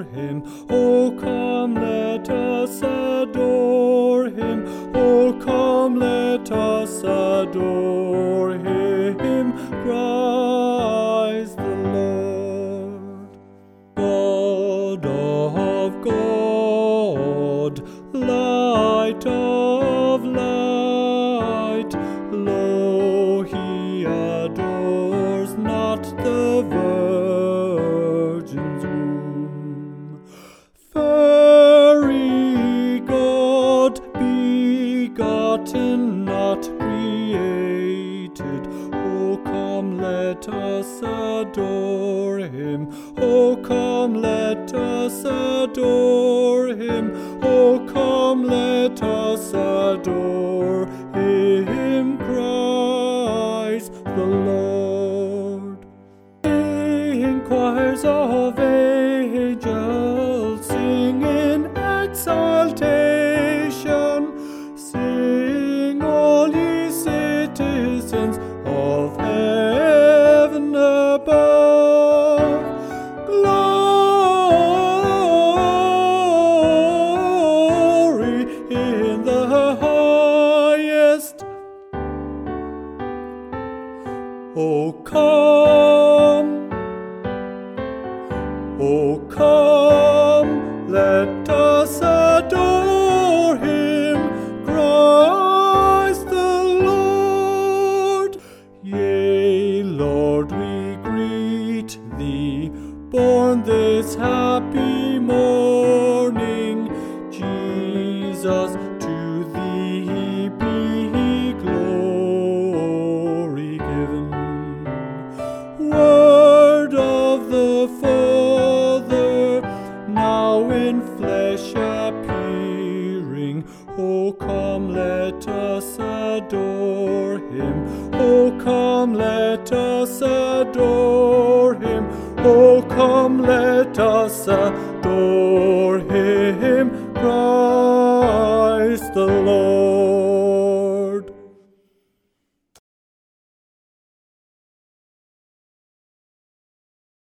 him. Oh, come, let us adore him. Oh, come, let us adore him, Christ the Lord. God of God, light of light, lo, he adores not the virgin's womb. Very God, begotten, not created. Oh, come, let us adore him. Oh, come, let us adore him. Oh, come, let us adore him, Christ the Lord. Sing, choirs of angels, sing in exaltation. Sing, all ye citizens of heaven above. Glory in the highest. O come, let us adore him, Christ the Lord. Yea, Lord, we greet thee, born this happy morning. Jesus, to thee be glory given. Word of the Father, now in flesh appearing. Oh, come, let us adore him. Oh, come, let us adore him. Oh, come, let us adore him, Christ the Lord.